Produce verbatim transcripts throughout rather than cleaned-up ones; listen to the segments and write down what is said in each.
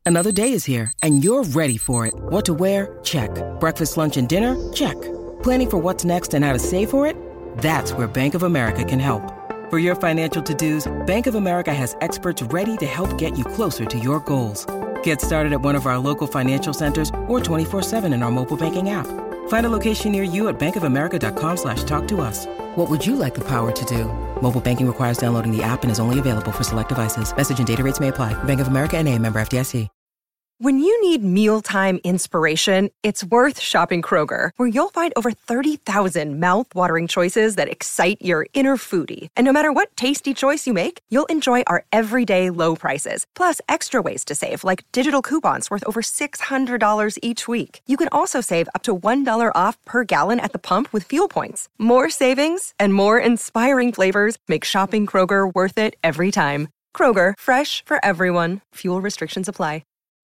Another day is here, and you're ready for it. What to wear? Check. Breakfast, lunch, and dinner? Check. Planning for what's next and how to save for it? That's where Bank of America can help. For your financial to-dos, Bank of America has experts ready to help get you closer to your goals. Get started at one of our local financial centers or twenty-four seven in our mobile banking app. Find a location near you at bankofamerica.com slash talk to us. What would you like the power to do? Mobile banking requires downloading the app and is only available for select devices. Message and data rates may apply. Bank of America N A, member F D I C. When you need mealtime inspiration, it's worth shopping Kroger, where you'll find over thirty thousand mouth-watering choices that excite your inner foodie. And no matter what tasty choice you make, you'll enjoy our everyday low prices, plus extra ways to save, like digital coupons worth over six hundred dollars each week. You can also save up to one dollar off per gallon at the pump with fuel points. More savings and more inspiring flavors make shopping Kroger worth it every time. Kroger, fresh for everyone. Fuel restrictions apply.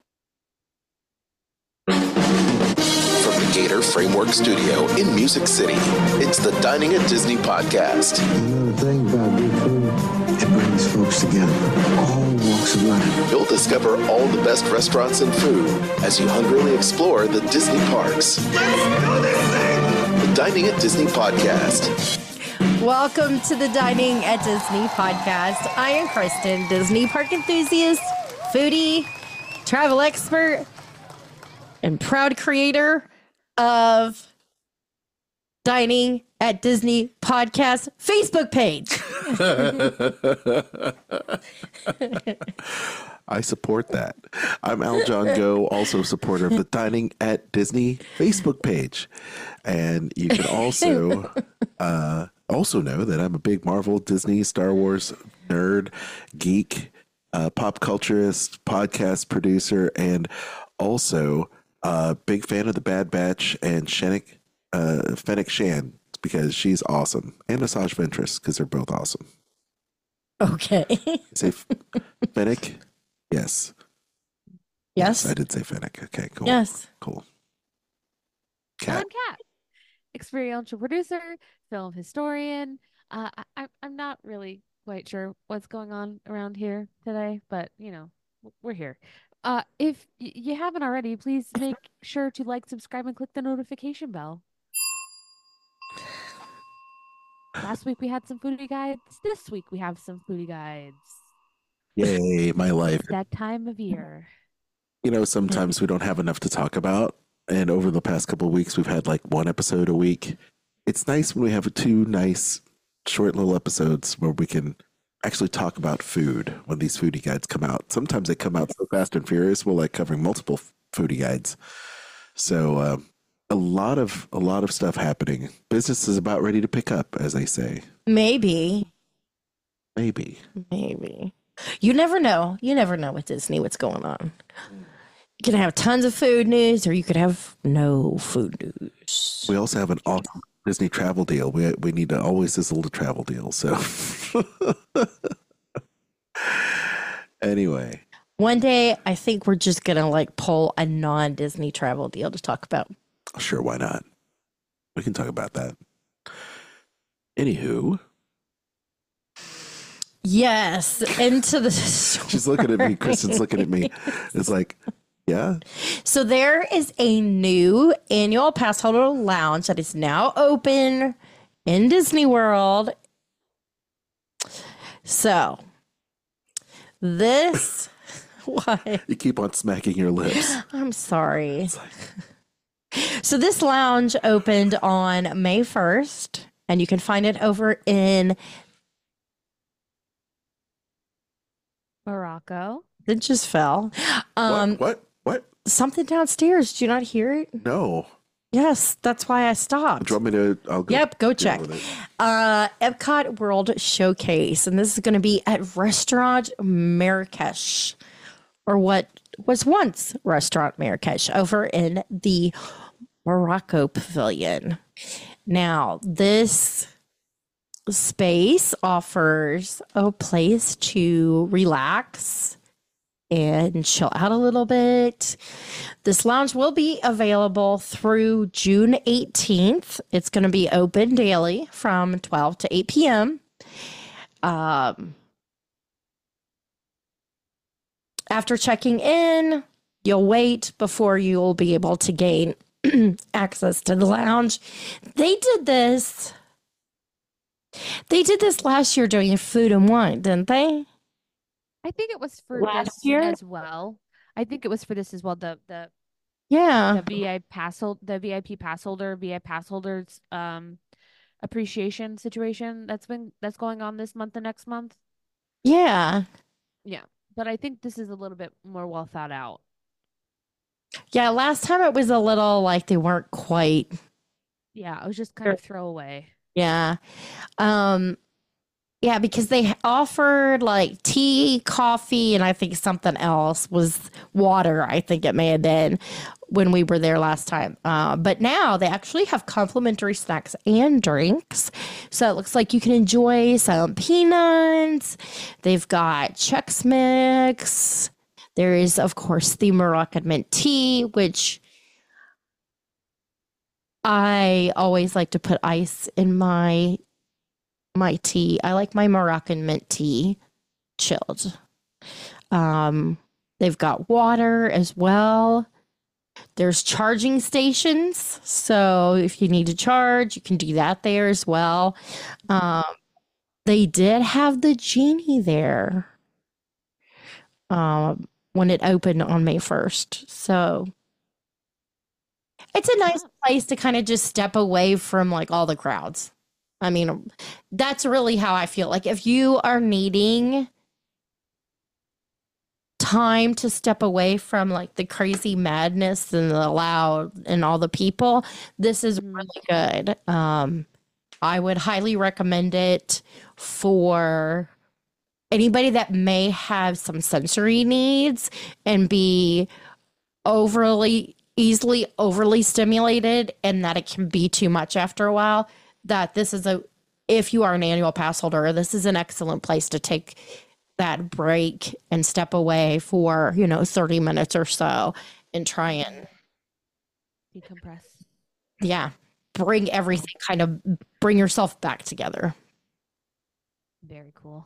From the Gator Framework Studio in Music City, it's the Dining at Disney podcast. You know the thing about good food, it brings folks together, all walks of life. You'll discover all the best restaurants and food as you hungrily explore the Disney parks. Let's do this thing! The Dining at Disney podcast. Welcome to the Dining at Disney podcast. I am Kristen, Disney park enthusiast, foodie, travel expert, and proud creator of Dining at Disney podcast Facebook page. I support that. I'm Al John Go, also supporter of the Dining at Disney Facebook page. And you can also uh, also know that I'm a big Marvel, Disney, Star Wars nerd, geek, uh, pop culturist, podcast producer, and also a big fan of the Bad Batch and Fennec, uh, Fennec Shan because she's awesome. And Asajj Ventress because they're both awesome. Okay. Say F- Fennec? Yes. Yes. I did say Fennec. Okay, cool. Yes. Cool. I'm Cat. Kat, experiential producer, film historian. Uh, I, I'm not really quite sure what's going on around here today, but you know, we're here. Uh, if y- you haven't already, please make sure to like, subscribe, and click the notification bell. Last week we had some foodie guides. This week we have some foodie guides. Yay, my life. It's that time of year. You know, sometimes we don't have enough to talk about. And over the past couple of weeks, we've had like one episode a week. It's nice when we have two nice, short little episodes where we can actually talk about food when these foodie guides come out. Sometimes they come out so fast and furious. We're like covering multiple foodie guides. So uh, a lot of a lot of stuff happening. Business is about ready to pick up, as they say. Maybe. Maybe. Maybe. You never know. You never know with Disney what's going on. You can have tons of food news or you could have no food news. We also have an awesome Disney travel deal. We we need to always sizzle the travel deal. So anyway. One day, I think we're just going to like pull a non-Disney travel deal to talk about. Sure, why not? We can talk about that. Anywho. Yes, into the story. She's looking at me. Kristen's looking at me. It's like, yeah. So there is a new annual pass holder lounge that is now open in Disney World. So this, what? You keep on smacking your lips. I'm sorry. Like... So this lounge opened on May first, and you can find it over in Morocco. It just fell. Um, what? What? What? Something downstairs. Do you not hear it? No. Yes, that's why I stopped. Do you want me to? I'll go. Yep, go check. Uh, Epcot World Showcase, and this is going to be at Restaurant Marrakesh, or what was once Restaurant Marrakesh, over in the Morocco Pavilion. Now, this space offers a place to relax and chill out a little bit. This lounge will be available through June eighteenth. It's going to be open daily from twelve to eight p.m. Um, after checking in, You'll wait before you'll be able to gain access to the lounge. They did this. They did this last year during Food and Wine, didn't they? I think it was for Last this year? as well. I think it was for this as well. The the Yeah. the V I pass hold the V I P pass holder, V I pass holders um appreciation situation that's been that's going on this month and next month. Yeah. Yeah. But I think this is a little bit more well thought out. Yeah. Last time it was a little like they weren't quite. Yeah, it was just kind of throwaway. Yeah. Um, yeah, because they offered like tea, coffee, and I think something else was water. I think it may have been when we were there last time. Uh, but now they actually have complimentary snacks and drinks. So it looks like you can enjoy some peanuts. They've got Chex Mix. There is, of course, the Moroccan mint tea, which I always like to put ice in my my tea. I like my Moroccan mint tea chilled. Um, they've got water as well. There's charging stations, so if you need to charge, you can do that there as well. Um, they did have the genie there um, when it opened on May first. So it's a nice place to kind of just step away from like all the crowds. I mean, that's really how I feel. Like if you are needing time to step away from like the crazy madness and the loud and all the people, this is really good. Um, I would highly recommend it for anybody that may have some sensory needs and be overly easily overly stimulated and that it can be too much after a while. That this is a, if you are an annual pass holder, this is an excellent place to take that break and step away for, you know, thirty minutes or so and try and Decompress. yeah, bring everything, kind of bring yourself back together. Very cool.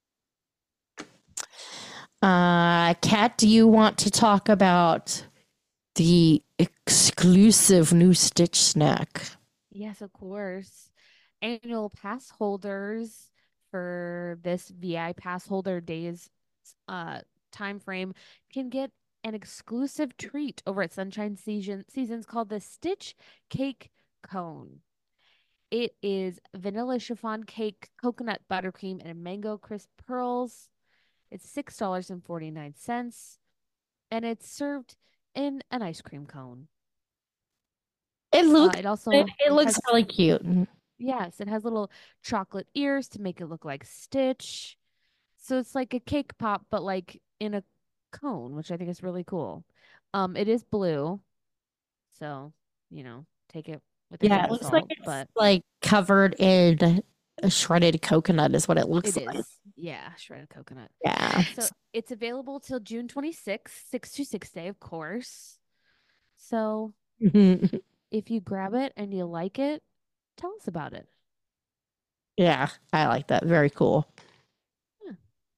Uh, Kat, do you want to talk about the exclusive new Stitch snack? Yes, of course. Annual pass holders for this V I pass holder days uh time frame can get an exclusive treat over at Sunshine Season Seasons called the Stitch Cake Cone. It is vanilla chiffon cake, coconut buttercream, and mango crisp pearls. It's six dollars and forty-nine cents, and it's served in an ice cream cone. It looks Uh, it also it, it looks has, really cute. yes, it has little chocolate ears to make it look like Stitch. So it's like a cake pop, but like in a cone, which I think is really cool. Um, it is blue, so you know, take it with a Yeah, grain it of looks like salt, it's but like covered in a shredded coconut is what it looks it like. is. Yeah, shredded coconut. Yeah. So it's available till June twenty-sixth, six two six day, of course. So if you grab it and you like it, tell us about it. Yeah, I like that. Very cool. Yeah.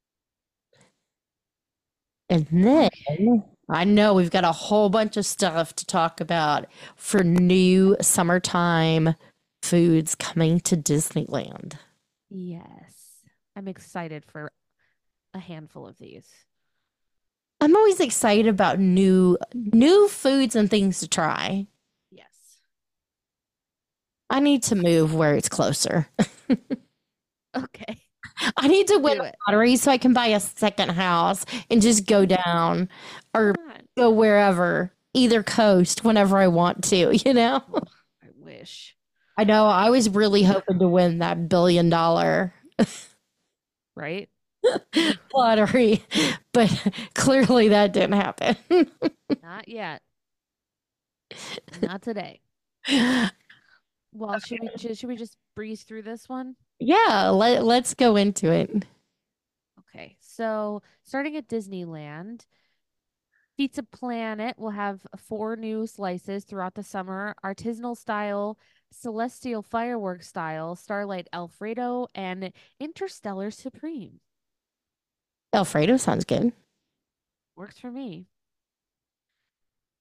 And then I know we've got a whole bunch of stuff to talk about for new summertime foods coming to Disneyland. Yes. I'm excited for a handful of these. I'm always excited about new new foods and things to try. Yes. I need to move where it's closer. Okay. I need to win Do the it. lottery so I can buy a second house and just go down or Come on. go wherever, either coast, whenever I want to, you know? I wish. I know. I was really hoping to win that billion dollar Right? lottery, but clearly that didn't happen. Not yet. Not today. Well, should we should, should we just breeze through this one? Yeah, let, let's go into it. Okay. So, starting at Disneyland, Pizza Planet will have four new slices throughout the summer: artisanal style, celestial fireworks style, starlight Alfredo, and interstellar supreme. Alfredo sounds good. Works for me.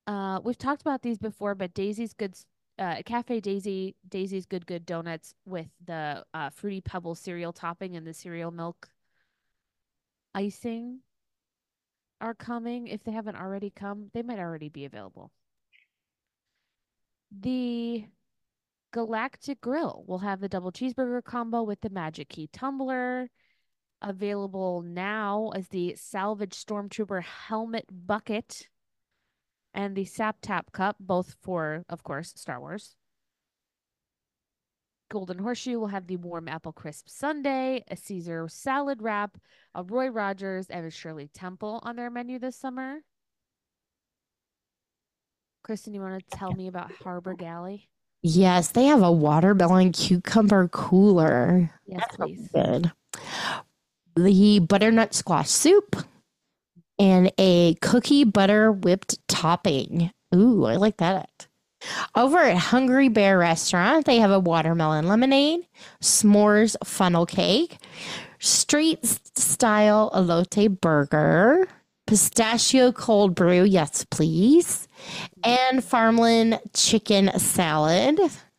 Uh, we've talked about these before, but Daisy's Good, uh, Cafe Daisy, Daisy's Good Good Donuts with the uh, Fruity Pebble cereal topping and the cereal milk icing are coming. If they haven't already come, they might already be available. The Galactic Grill will have the double cheeseburger combo with the Magic Key tumbler. Available now as the Salvage Stormtrooper helmet bucket and the Sap Tap cup, both for, of course, Star Wars. Golden Horseshoe will have the warm apple crisp sundae, a Caesar salad wrap, a Roy Rogers, and a Shirley Temple on their menu this summer. Kristen, you want to tell me about Harbor Galley? Yes, they have a watermelon cucumber cooler. Yes, That's please. good. The butternut squash soup and a cookie butter whipped topping. Ooh, I like that. Over at Hungry Bear Restaurant, they have a watermelon lemonade, s'mores funnel cake, street style elote burger, pistachio cold brew, yes please, and farmland chicken salad.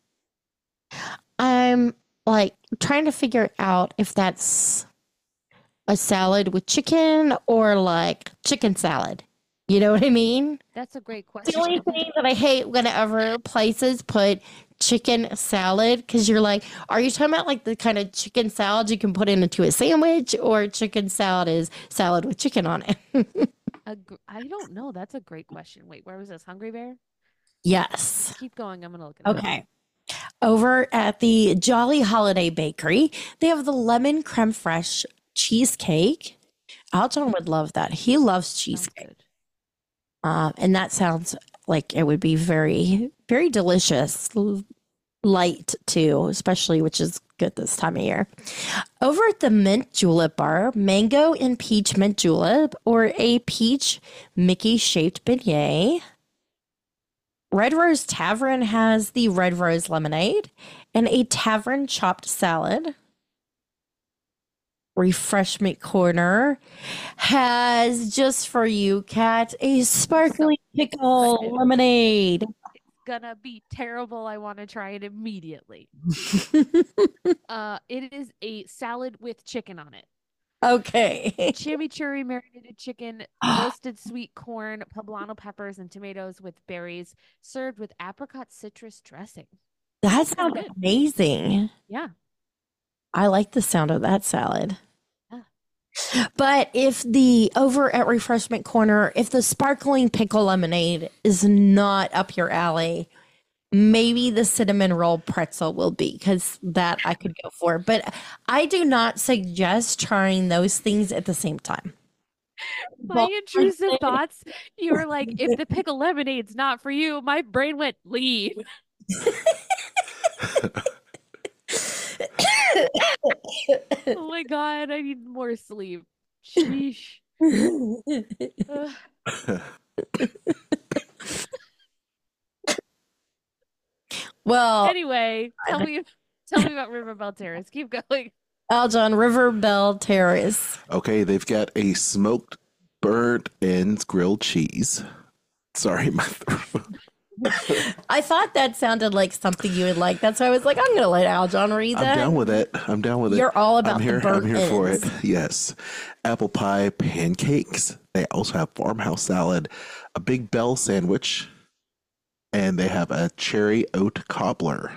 I'm like trying to figure out if that's a salad with chicken or like chicken salad. You know what I mean? That's a great question. The only thing that I hate whenever places put chicken salad, because you're like, are you talking about like the kind of chicken salad you can put into a sandwich, or chicken salad is salad with chicken on it? A gr- I don't know. That's a great question. Wait, where was this? Hungry Bear? Yes. Keep going. I'm going to look at it. Okay. Over at the Jolly Holiday Bakery, they have the lemon creme fraiche cheesecake. Aljon would love that. He loves Sounds cheesecake. good. Uh, and that sounds like it would be very, very delicious. L- Light too, especially, which is good this time of year. Over at the Mint Julep Bar, mango and peach mint julep or a peach Mickey shaped beignet. Red Rose Tavern has the Red Rose lemonade and a tavern chopped salad. Refreshment Corner has just for you, Kat, a sparkling pickle excited. lemonade. Gonna be terrible. I want to try it immediately. uh, it is a salad with chicken on it. Okay. Chimichurri marinated chicken, roasted sweet corn, poblano peppers, and tomatoes with berries, served with apricot citrus dressing. That sounds good. amazing. Yeah. I like the sound of that salad. Yeah. But if the over at Refreshment Corner, if the sparkling pickle lemonade is not up your alley, maybe the cinnamon roll pretzel will be, because that I could go for. But I do not suggest trying those things at the same time. My intrusive thoughts, you were like, if the pickle lemonade's not for you, my brain went, leave. Oh my God, I need more sleep. Sheesh. Ugh. Well, Anyway, tell me tell me about Riverbell Terrace. Keep going. Aljon, Riverbell Terrace. Okay, they've got a smoked burnt ends grilled cheese. Sorry, my throat. I thought that sounded like something you would like. That's why I was like, I'm going to let Aljon read that. I'm down with it. I'm down with it. You're all about I'm the here, burnt I'm here for it. ends. Yes. Apple pie pancakes. They also have farmhouse salad, a Big Bell sandwich, and they have a cherry oat cobbler.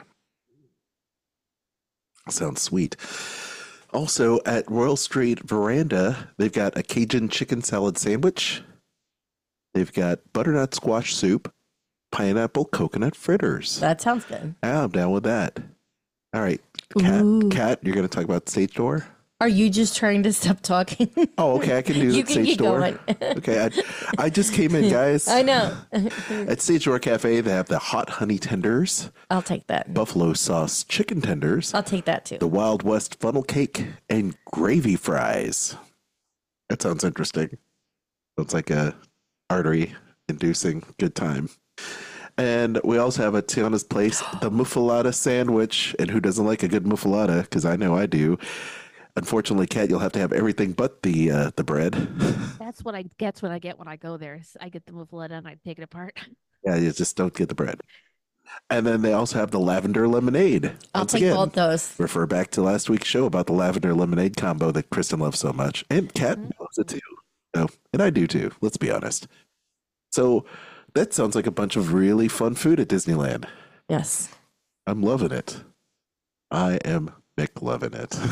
Sounds sweet. Also at Royal Street Veranda, they've got a Cajun chicken salad sandwich. They've got butternut squash soup, pineapple coconut fritters. That sounds good. Yeah, I'm down with that. All right, Kat, Ooh. Kat, you're going to talk about Stage Door? Are you just trying to stop talking? Oh, okay, I can do You the can Stage keep Door. going. Okay, I, I just came in, guys. I know. At Stage Door Cafe, they have the hot honey tenders, I'll take that. buffalo sauce chicken tenders, I'll take that too. the Wild West funnel cake, and gravy fries. That sounds interesting. Sounds like a artery-inducing good time. And we also have at Tiana's Place, the muffalata sandwich. And who doesn't like a good muffalata? Because I know I do. Unfortunately, Kat, you'll have to have everything but the uh, the bread. That's what I gets when I get when I go there. is I get the muffaletta and I take it apart. Yeah, you just don't get the bread. And then they also have the lavender lemonade. I'll Once take again, both those. refer back to last week's show about the lavender lemonade combo that Kristen loves so much. And Kat Mm-hmm. loves it too. So, and I do too, let's be honest. So that sounds like a bunch of really fun food at Disneyland. Yes. I'm loving it. I am McLovin'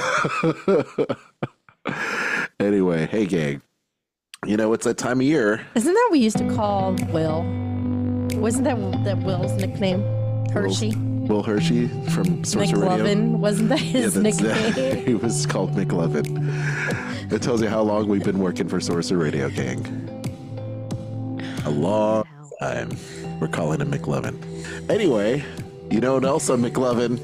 it. Anyway, hey gang. You know, it's that time of year. Isn't that what we used to call Will? Wasn't that that Will's nickname? Hershey? Will Hershey from Sorcerer Radio. McLovin. Wasn't that his Yeah, that's, nickname? he was called McLovin. It tells you how long we've been working for Sorcerer Radio, gang. A long time. We're calling him McLovin. Anyway, you know what else on McLovin?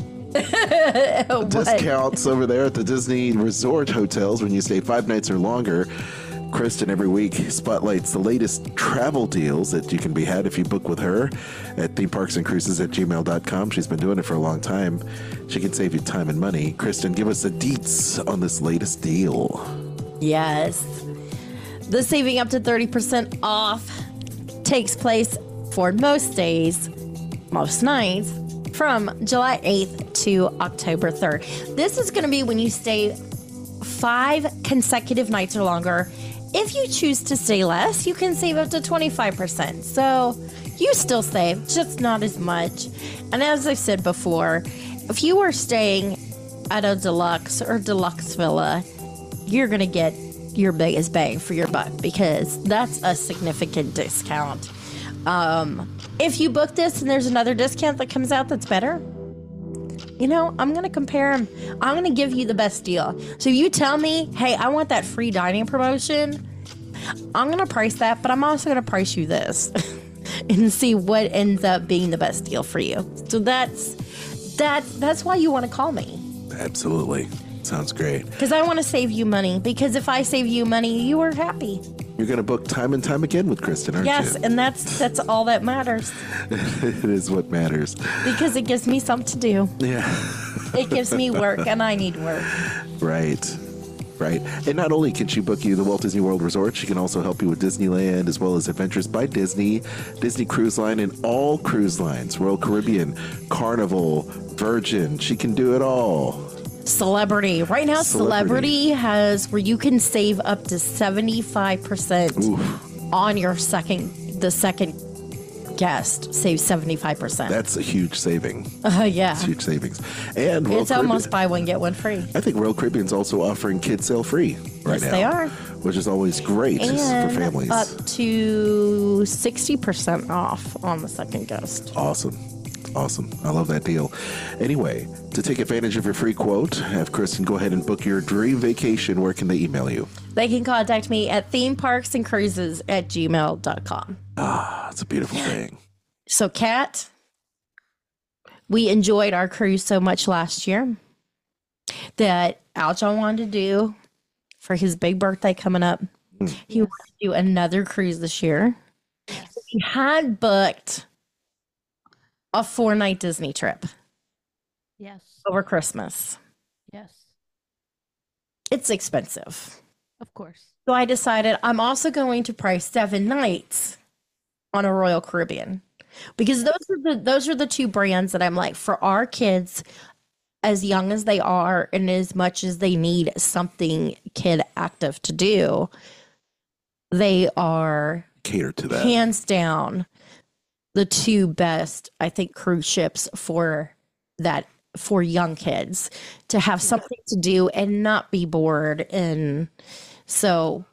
What? Discounts over there at the Disney Resort hotels when you stay five nights or longer. Kristen every week spotlights the latest travel deals that you can be had if you book with her at theme parks and cruises at gmail dot com. She's been doing it for a long time. She can save you time and money. Kristen, give us the deets on this latest deal. Yes. The saving up to thirty percent off takes place for most days, most nights, from July eighth to October third. This is going to be when you stay five consecutive nights or longer. If you choose to stay less, you can save up to twenty-five percent. So you still save, just not as much. And as I said before, if you are staying at a deluxe or deluxe villa, you're going to get your biggest bang for your buck because that's a significant discount. Um, if you book this and there's another discount that comes out that's better, you know, I'm going to compare them. I'm going to give you the best deal. So you tell me, hey, I want that free dining promotion. I'm going to price that, but I'm also going to price you this and see what ends up being the best deal for you. So that's that. That's why you want to call me. Absolutely. Sounds great. Because I want to save you money. Because if I save you money, you are happy. You're going to book time and time again with Kristen, aren't Yes, you? and that's that's all that matters. It is what matters. Because it gives me something to do. Yeah. It gives me work, and I need work. Right. Right. And not only can she book you the Walt Disney World Resort, she can also help you with Disneyland as well as Adventures by Disney, Disney Cruise Line, and all cruise lines, Royal Caribbean, Carnival, Virgin. She can do it all. Celebrity. Right now, Celebrity. Celebrity has where you can save up to seventy-five percent on your second, the second guest. Save seventy-five percent. That's a huge saving. Uh, yeah. It's huge savings. And Royal It's almost Caribbean- buy one, get one free. I think Royal Caribbean's also offering kids sale free right Yes, now. they are. Which is always great And for families. up to sixty percent off on the second guest. Awesome. Awesome. I love that deal. Anyway, to take advantage of your free quote, have Kristen go ahead and book your dream vacation. Where can they email you? They can contact me at theme parks and cruises at gmail dot com. Ah, it's a beautiful thing. So, Kat, we enjoyed our cruise so much last year that Aljon wanted to do for his big birthday coming up. He wanted to do another cruise this year. He had booked a four night Disney trip Yes. over Christmas. Yes. It's expensive. Of course. So I decided I'm also going to price seven nights on a Royal Caribbean because those are the those are the two brands that I'm like for our kids as young as they are and as much as they need something kid active to do, they are Cater to that. hands down the two best, I think, cruise ships for that for young kids to have something to do and not be bored. And so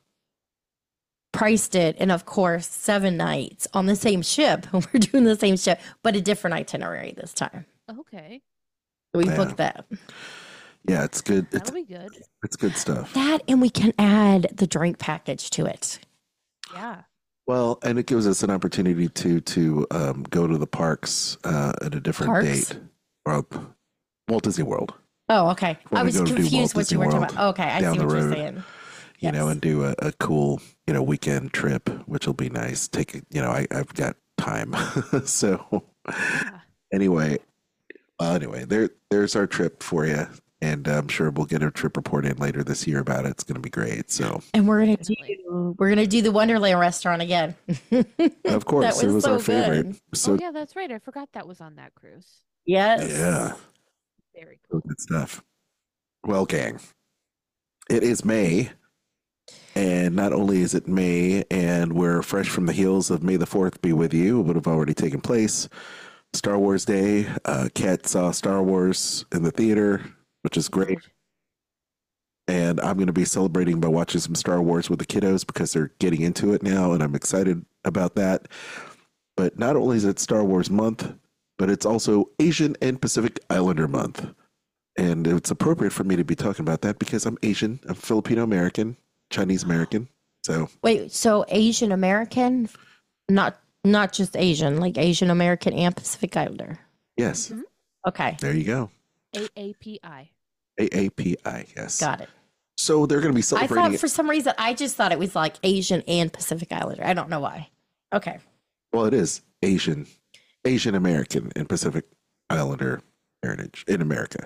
priced it, and of course, seven nights on the same ship. We're doing the same ship, but a different itinerary this time. Okay. We Yeah. booked that. Yeah, it's good. It's, That'll be good. it's good stuff. That, and we can add the drink package to it. Yeah. Well, and it gives us an opportunity to to um, go to the parks uh, at a different Parks? date. Or Walt Disney World, Oh, okay. When I we was go to do confused Walt what you were Disney talking World about. Okay, I down see the what you're road. saying. you know, Yes. and do a, a cool, you know, weekend trip, which will be nice. Take, it- you know, I, I've got time. So Yeah. anyway, well, anyway, there, there's our trip for you. and I'm sure we'll get a trip report in later this year about it. It's going to be great. So, And we're gonna Definitely. do we're gonna do the Wonderland restaurant again. of course, That it was so our favorite. good. So, Oh yeah, that's right. I forgot that was on that cruise. Yes. yeah, Very so cool. good stuff. Well, gang, it is May. And not only is it May, and we're fresh from the heels of May the fourth be with you, it would have already taken place. Star Wars Day. Uh, Kat saw Star Wars in the theater, which is great. And I'm going to be celebrating by watching some Star Wars with the kiddos because they're getting into it now, and I'm excited about that. But not only is it Star Wars month, but it's also Asian and Pacific Islander month. And it's appropriate for me to be talking about that because I'm Asian, I'm Filipino American, Chinese American. So Wait, so Asian American, not not just Asian, like Asian American and Pacific Islander. yes, Okay, there you go. A A P I. A A P I, yes. got it. So they're going to be I celebrating thought for some reason I just thought it was like Asian and Pacific Islander. I don't know why. Okay. Well, it is Asian, Asian American and Pacific Islander heritage in America.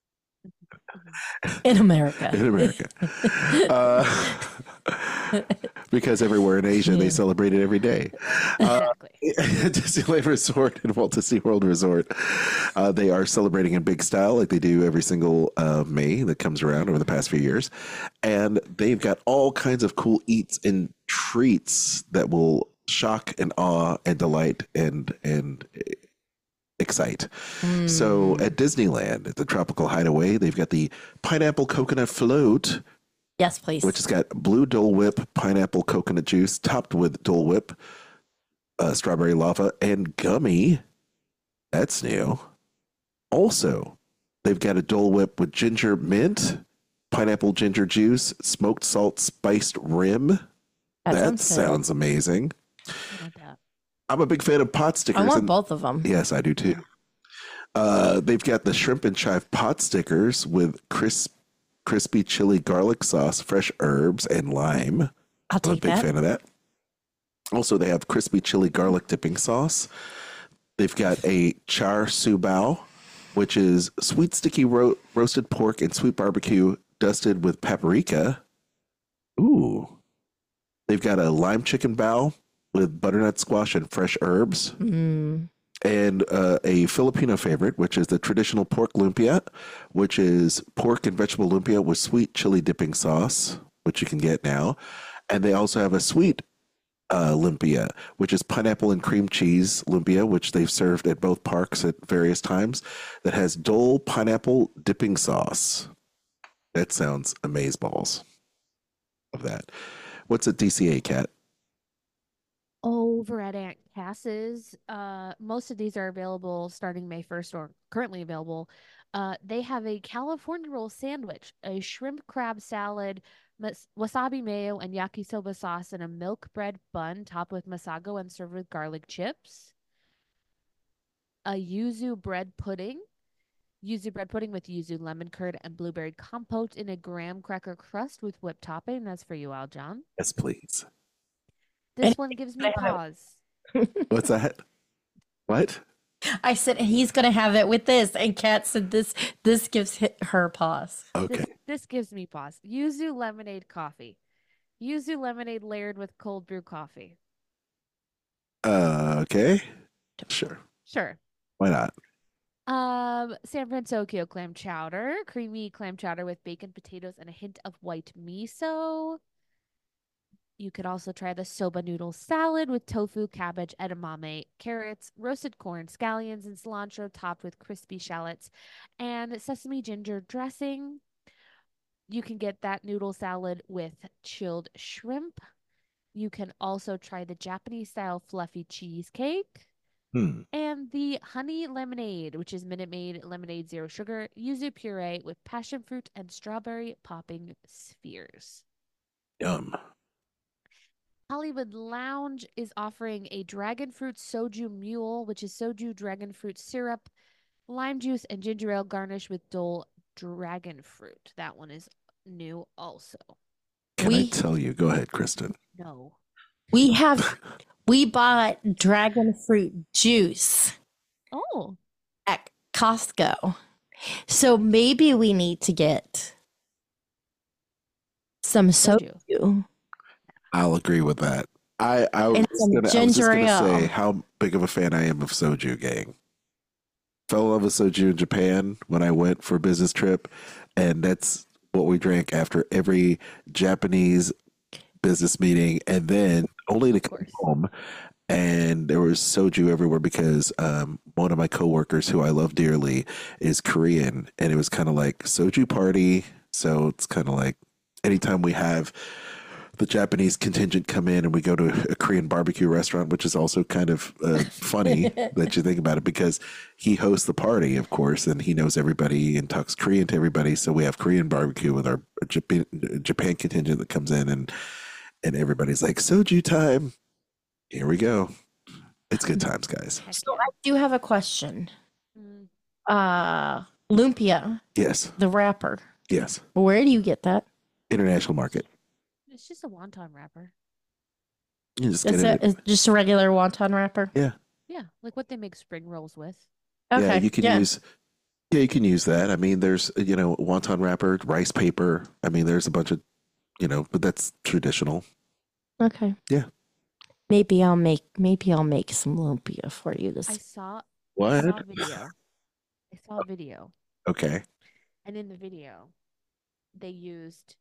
In America. In America. uh, because everywhere in Asia, they celebrate it every day. Uh, Exactly. Disneyland Resort and Walt Disney World Resort, uh, they are celebrating in big style like they do every single uh, May that comes around over the past few years. And they've got all kinds of cool eats and treats that will shock and awe and delight and and excite. So at Disneyland, at the Tropical Hideaway, they've got the pineapple coconut float, Yes, please. which has got blue Dole Whip pineapple coconut juice topped with Dole Whip, uh, strawberry lava, and gummy. That's new. Also, they've got a Dole Whip with ginger mint, pineapple ginger juice, smoked salt spiced rim. That That, sounds good. sounds amazing. I want that. I'm a big fan of pot stickers. I want and- both of them. Yes, I do too. Uh, they've got the shrimp and chive pot stickers with crisp, crispy chili garlic sauce, fresh herbs, and lime. I'll I'm a take big that. fan of that. Also, they have crispy chili garlic dipping sauce. They've got a char siu bao, which is sweet sticky ro- roasted pork and sweet barbecue dusted with paprika. Ooh. They've got a lime chicken bao with butternut squash and fresh herbs. Mm. And uh, a Filipino favorite, which is the traditional pork lumpia, which is pork and vegetable lumpia with sweet chili dipping sauce, which you can get now. And they also have a sweet uh, lumpia, which is pineapple and cream cheese lumpia, which they've served at both parks at various times, that has Dole pineapple dipping sauce. That sounds amazeballs. Of that. What's a D C A, Cat? Over at Aunt Cass's, uh, most of these are available starting May first or currently available. Uh, they have a California roll sandwich, a shrimp crab salad, mas- wasabi mayo, and yakisoba sauce, and a milk bread bun topped with masago and served with garlic chips. A yuzu bread pudding, yuzu bread pudding with yuzu lemon curd and blueberry compote in a graham cracker crust with whipped topping. That's for you, Aljon. Yes, please. This one gives me I have it. pause. What's that? What? I said he's gonna have it with this, and Kat said this. This gives hi- her pause. Okay. This, this gives me pause. Yuzu lemonade coffee. Yuzu lemonade layered with cold brew coffee. Uh, okay. Sure. Sure. Why not? Um, San Francisco clam chowder, creamy clam chowder with bacon, potatoes, and a hint of white miso. You could also try the soba noodle salad with tofu, cabbage, edamame, carrots, roasted corn, scallions, and cilantro topped with crispy shallots and sesame ginger dressing. You can get that noodle salad with chilled shrimp. You can also try the Japanese style fluffy cheesecake. Hmm. And the honey lemonade, which is Minute Maid lemonade zero sugar, yuzu puree with passion fruit and strawberry popping spheres. Yum. Hollywood Lounge is offering a dragon fruit soju mule, which is soju dragon fruit syrup, lime juice, and ginger ale garnished with Dole dragon fruit. That one is new also. Can I We- tell you? Go ahead, Kristen. No. We have we bought dragon fruit juice Oh. at Costco, So maybe we need to get some Soju. soju. I'll agree with that. I, I, was, And some gonna, I was just ginger going to ale. say how big of a fan I am of soju, gang. Fell in love with soju in Japan when I went for a business trip, and that's what we drank after every Japanese business meeting, and then only to come course. home. And there was soju everywhere because um, one of my coworkers, who I love dearly, is Korean, and it was kind of like soju party. So it's kind of like anytime we have the Japanese contingent come in and we go to a Korean barbecue restaurant, which is also kind of uh, funny that you think about it, because he hosts the party, of course, and he knows everybody and talks Korean to everybody. So we have Korean barbecue with our Japan, Japan contingent that comes in, and and everybody's like, soju time. Here we go. It's good times, guys. Heck So yeah. I do have a question. Mm, Uh, Lumpia, Yes, the wrapper. yes. Where do you get that? International market. It's just a wonton wrapper. You just It's, get a, it. it's just a regular wonton wrapper. Yeah, Yeah, like what they make spring rolls with. Okay. yeah. You can use. Yeah, you can use that. I mean, there's you know wonton wrapper, rice paper. I mean, there's a bunch of, you know, but that's traditional. Okay. Yeah. Maybe I'll make maybe I'll make some lumpia for you I this. saw I What? saw a video. I saw a video, Okay. and in the video, they used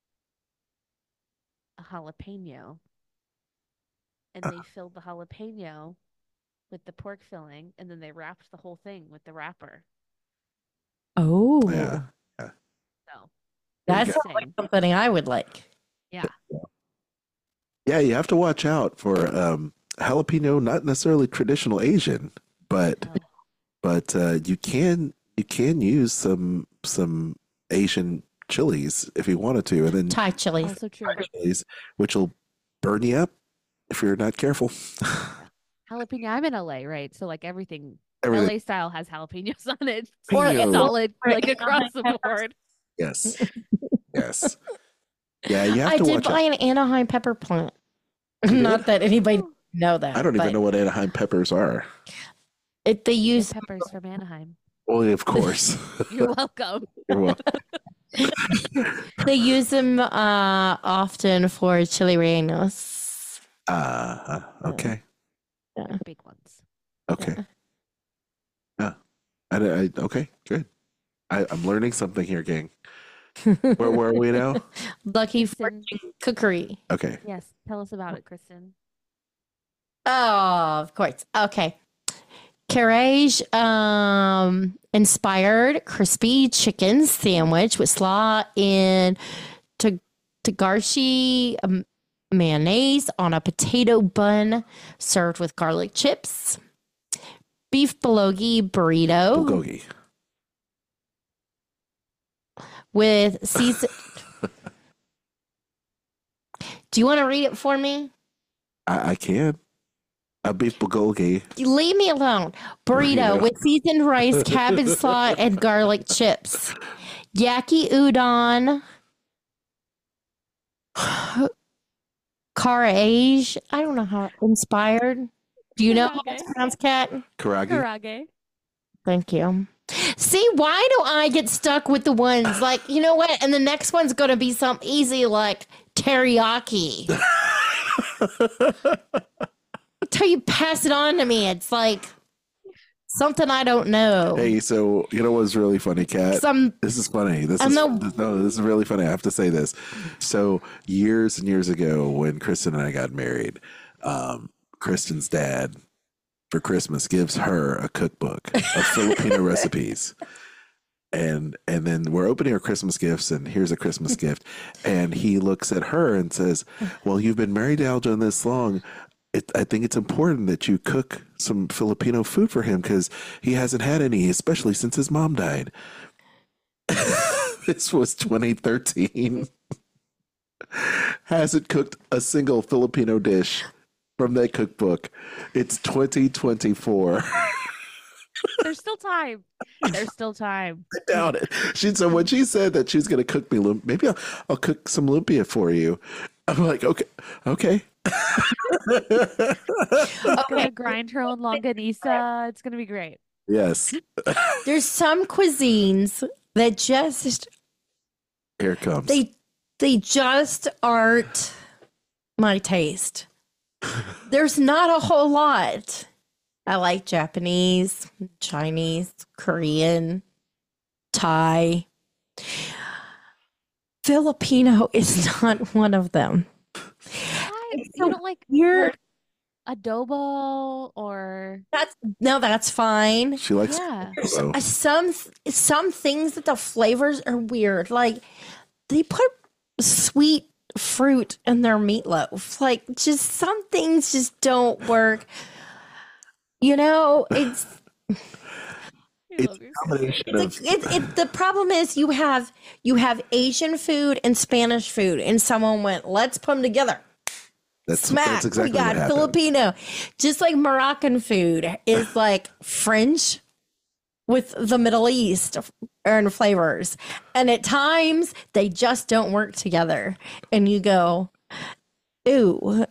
a jalapeno, and they filled the jalapeno with the pork filling, and then they wrapped the whole thing with the wrapper. Oh, Yeah. So that's There you like go. something I would like. yeah, Yeah, you have to watch out for um, jalapeno. Not necessarily traditional Asian, but no. but uh, you can you can use some some Asian chilies if you wanted to, and then Thai chili. Also true. chilies, which will burn you up if you're not careful. Jalapeno. I'm in L A, right? So like everything, Everything. L A style has jalapenos on it. Or- It's Jalapeno. solid, or like across the Anaheim board. Yes, yes, yeah. You have I to did watch buy out. an Anaheim pepper plant. You Not did? that anybody know that. I don't even but know what Anaheim peppers are. It, they They're use peppers from Anaheim. Well, of course. You're welcome. You're welcome. they use them uh, often for chili rellenos. Uh, okay. Yeah. Big ones. Okay. Yeah. I, I, okay, good. I, I'm learning something here, gang. Where were we now? Lucky Kristen, Fortune Cookery. Okay. yes, tell us about it, Kristen. Oh, of course. Okay. Carrage um, inspired crispy chicken sandwich with slaw in to- tagashi um, mayonnaise on a potato bun served with garlic chips. Beef bulgogi burrito Bulgogi. with season. Do you want to read it for me? I, I can. A beef bulgogi. Leave me alone. Burrito Burrito. with seasoned rice, cabbage slaw, and garlic chips. Yaki udon. Karage. I don't know how inspired. Do you know how it's pronounced, Kat? Karagi. Karage. Thank you. See, why do I get stuck with the ones like, you know what? And the next one's going to be something easy like teriyaki. Until you pass it on to me, it's like something I don't know. Hey, so you know what's really funny, Kat? Some This is funny. This I is know- no, this is really funny. I have to say this. So years and years ago, when Kristen and I got married, um, Kristen's dad for Christmas gives her a cookbook of Filipino recipes. And and then we're opening our Christmas gifts, and here's a Christmas gift. And he looks at her and says, "Well, you've been married to Aljon this long. It, I think it's important that you cook some Filipino food for him because he hasn't had any, especially since his mom died." This was twenty thirteen. Hasn't cooked a single Filipino dish from that cookbook. It's twenty twenty-four. There's still time. There's still time. I doubt it. She so when she said that she was going to cook me, lump- maybe I'll, I'll cook some lumpia for you. I'm like, okay, okay. Gonna grind her own longanisa. It's gonna be great. Yes. There's some cuisines that just Here it comes. they they just aren't my taste. There's not a whole lot. I like Japanese, Chinese, Korean, Thai. Filipino is not one of them. Why? It's You so don't like weird. like adobo or That's no, that's fine. she likes yeah. so Uh, Some some things that the flavors are weird. Like they put sweet fruit in their meatloaf. Like just some things just don't work. You know, it's I it's love your a combination it's of it, it, the problem is you have you have Asian food and Spanish food, and someone went, let's put them together. that's Smack. that's exactly we got what happened. Filipino. Just like Moroccan food is like French with the Middle East and flavors. And at times they just don't work together. And you go, ooh.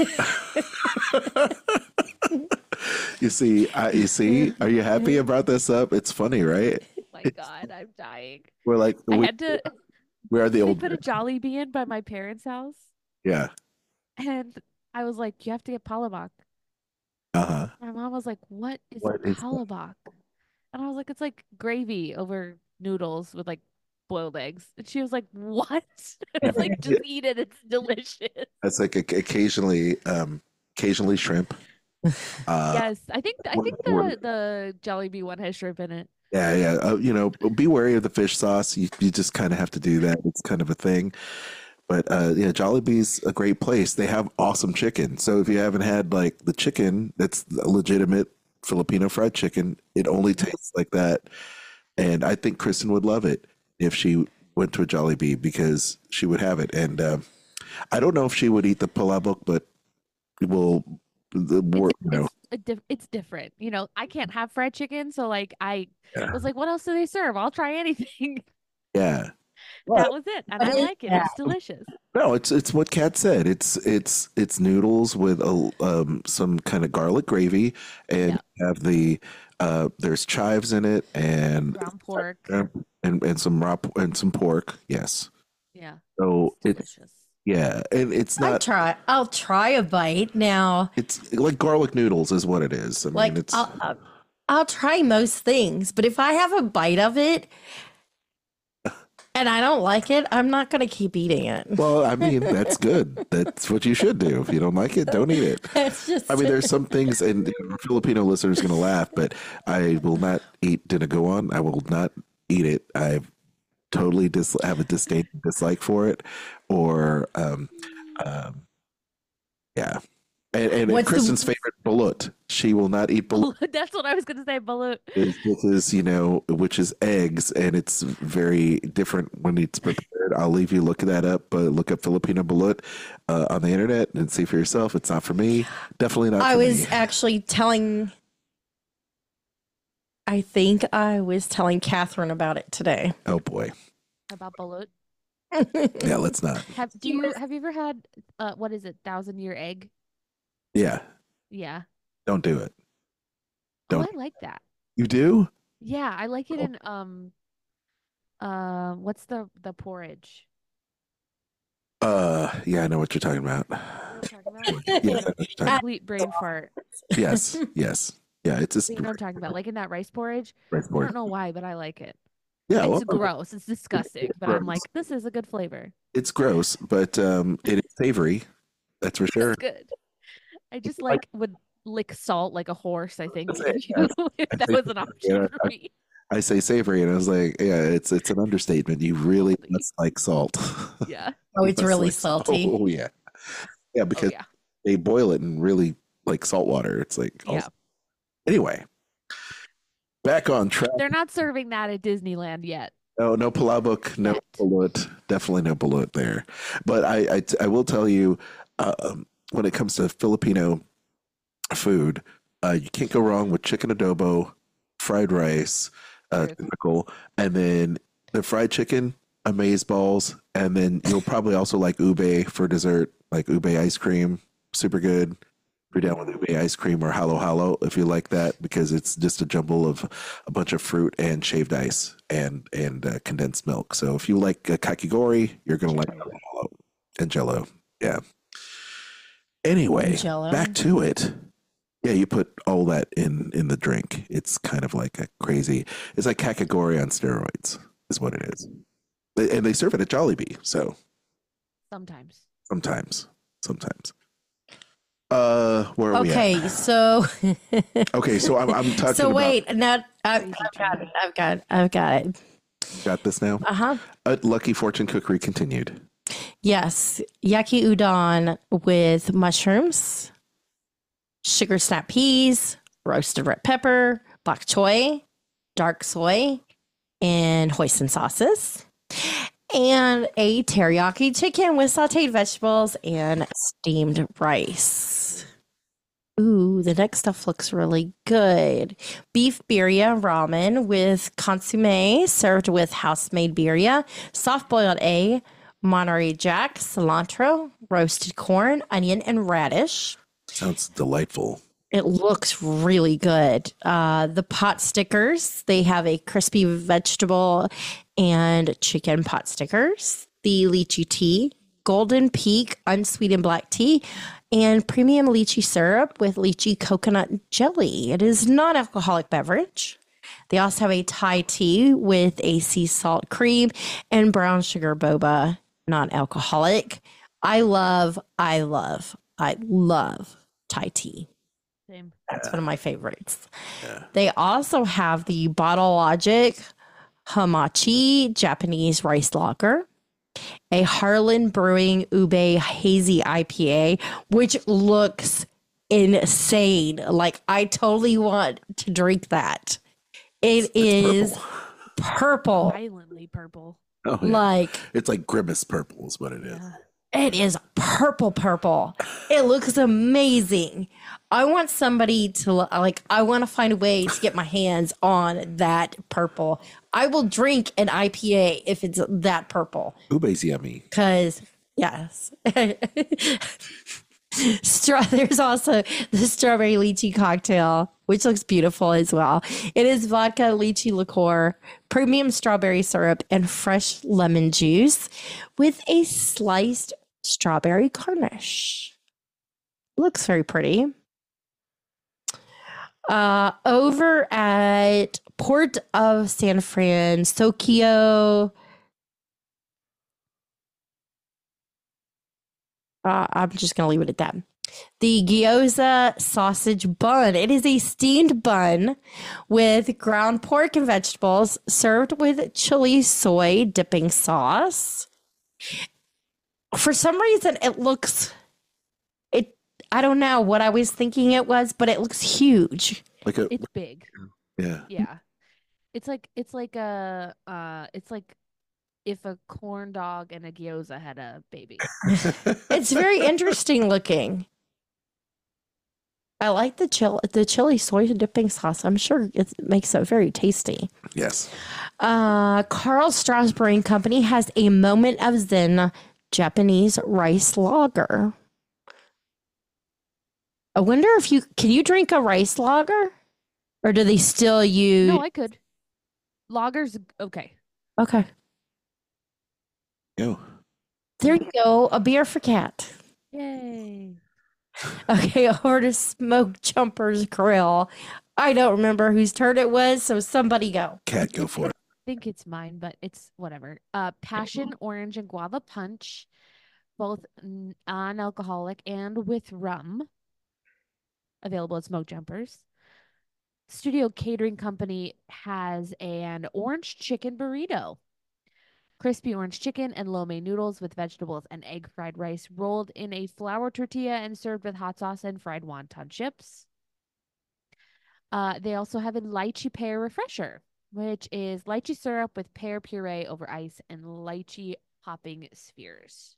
You see, I, you see, are you happy about this up? It's funny, right? Oh my God, I'm dying. We're like, I we, had to we are the they old, put a Jollibee in by my parents' house, yeah, and I was like, you have to get palabok. uh huh. My mom was like, what is What is that? palabok? And I was like, it's like gravy over noodles with like boiled eggs. And she was like, what? I was like, just eat it. It's delicious. That's like o- occasionally, um, occasionally shrimp. Uh, Yes, I think I what- think what- the the Jollibee one has shrimp in it. yeah, yeah. Uh, you know, be wary of the fish sauce. You you just kind of have to do that. It's kind of a thing. But uh, yeah, Jollibee's a great place. They have awesome chicken. So if you haven't had like the chicken, that's a legitimate Filipino fried chicken. It only tastes like that. And I think Kristen would love it if she went to a Jollibee because she would have it. And um, I don't know if she would eat the palabok, but we'll the more It's you know. it's a diff it's different. You know, I can't have fried chicken, so like I Yeah. was like, what else do they serve? I'll try anything. Yeah. That was it, and I like it. It's delicious. No, it's it's what Kat said. It's it's it's noodles with a um some kind of garlic gravy, and Yeah. you have the uh there's chives in it and Ground pork. and and some raw p- and some pork. Yes. Yeah, So it's it's delicious. yeah, and it's I not try. I'll try a bite now. it's like garlic noodles is what it is. I mean, Like it's I'll, I'll I'll try most things, but if I have a bite of it and I don't like it, I'm not gonna keep eating it. well, I mean, that's good. That's what you should do. If you don't like it, don't eat it. It's just. I mean, there's some things, and our Filipino listeners are going to laugh, but I will not eat dinagoan. I will not eat it. I totally dis- have a disdain, dislike for it, or um, um, yeah. And, and What's the- Kristen's favorite balut. She will not eat balut. That's what I was gonna say, balut. Is- This is, you know, which is eggs, and it's very different when it's prepared. I'll leave you look that up, but look up Filipino balut uh, on the internet and see for yourself. It's not for me. Definitely not. I for was me. actually telling. I think I was telling Catherine about it today. Oh boy. About balut. Yeah, let's not. Have do you have you ever had uh what is it, thousand year egg? Yeah, Yeah. don't do it. Oh, Don't. I like that. You do? Yeah, I like it Oh. in um uh what's the the porridge? Uh, yeah, I know what you're talking about. You know what I'm talking about? Yes, I know what you're talking about. Complete brain fart. yes, yes, yeah. It's You a know what I'm talking about? Like in that rice porridge. rice I board. don't know why, but I like it. Yeah, well, It's gross. It's disgusting, but I'm gross. like, this is a good flavor. it's gross, but um, it is savory. That's for sure. It's good. I just like would lick salt like a horse, I think, That's if, it. you, if that was an option Yeah, for me. I say savory, and I was like, yeah, it's it's an understatement. You really Totally. must like salt. Yeah. Oh, it's Must really like- salty. Oh yeah, yeah, Oh because yeah. they boil it in really like salt water. It's like Yeah. Anyway, back on track. They're not serving that at Disneyland yet. No, no palabok, no Yet. balut, definitely no balut there. But I, I, I will tell you, uh, um, when it comes to Filipino food, uh, you can't go wrong with chicken adobo, fried rice, uh, Truth. typical, and then the fried chicken, amaze balls, and then you'll probably also like ube for dessert, like ube ice cream, super good. If you're down with ube ice cream or halo halo, if you like that, because it's just a jumble of a bunch of fruit and shaved ice and and uh, condensed milk. So if you like uh, kakigori, you're gonna like halo halo and jello. Yeah. Anyway, Jell-O. back to it. Yeah, you put all that in in the drink. It's kind of like a crazy. It's like kakigori on steroids, is what it is. They- And they serve it at Jollibee. So Sometimes. sometimes, sometimes. Uh, where are we at? Okay, so Okay, so I'm I'm talking so about. wait, now I've, Crazy I've got train. it. I've got it. I've got it. Got this now. Uh huh. Uh, Lucky Fortune Cookery continued. Yes, yaki udon with mushrooms, sugar snap peas, roasted red pepper, bok choy, dark soy, and hoisin sauces, and a teriyaki chicken with sauteed vegetables and steamed rice. Ooh, the next stuff looks really good. Beef birria ramen with consomme served with house-made birria, soft-boiled egg, Monterey Jack, cilantro, roasted corn, onion, and radish. Sounds delightful. It looks really good. Uh, the pot stickers, they have a crispy vegetable and chicken pot stickers. The lychee tea, Golden Peak unsweetened black tea, and premium lychee syrup with lychee coconut jelly. It is non-alcoholic beverage. They also have a Thai tea with a sea salt cream and brown sugar boba, non-alcoholic. I love, I love, I love Thai tea. Same. That's one of my favorites. They also have the Bottle Logic Hamachi Japanese rice lager, a Harlan Brewing Ube Hazy I P A, which looks insane. Like, I totally want to drink that. It is purple. Violently purple. Oh, yeah. Like, It's like grimace purple is what it is. it is purple, purple. It looks amazing. I want somebody to, like, I want to find a way to get my hands on that purple. I will drink an I P A if it's that purple. Ube's yummy. Because, yes. Stra- There's also the strawberry lychee cocktail, which looks beautiful as well. It is vodka, lychee liqueur, premium strawberry syrup, and fresh lemon juice with a sliced strawberry garnish. Looks very pretty. Uh, over at Port of San Francisco, Uh, I'm just going to leave it at that. The gyoza sausage bun. It is a steamed bun with ground pork and vegetables served with chili soy dipping sauce. For some reason, it looks, it. I don't know what I was thinking it was, but it looks huge. Like a It's big. yeah. Yeah. It's like it's like a uh it's like if a corn dog and a gyoza had a baby. It's very interesting looking. I like the chill, the chili soy dipping sauce. I'm sure it makes it very tasty. Yes. Uh, Carl Strauss Brewing Company has a Moment of Zen Japanese rice lager. I wonder if you can you drink a rice lager, or do they still use? No, I could. Loggers, okay. Okay, Go. there you go. A beer for Cat. Yay. Okay, over to Smoke Jumpers Grill. I don't remember whose turn it was, so somebody go. Cat, go for it. I think it's mine, but it's whatever. Uh, passion, orange, and guava punch, both n- non-alcoholic and with rum. Available at Smoke Jumpers. Studio Catering Company has an orange chicken burrito. Crispy orange chicken and lo mein noodles with vegetables and egg fried rice rolled in a flour tortilla and served with hot sauce and fried wonton chips. Uh, they also have a lychee pear refresher, which is lychee syrup with pear puree over ice and lychee popping spheres.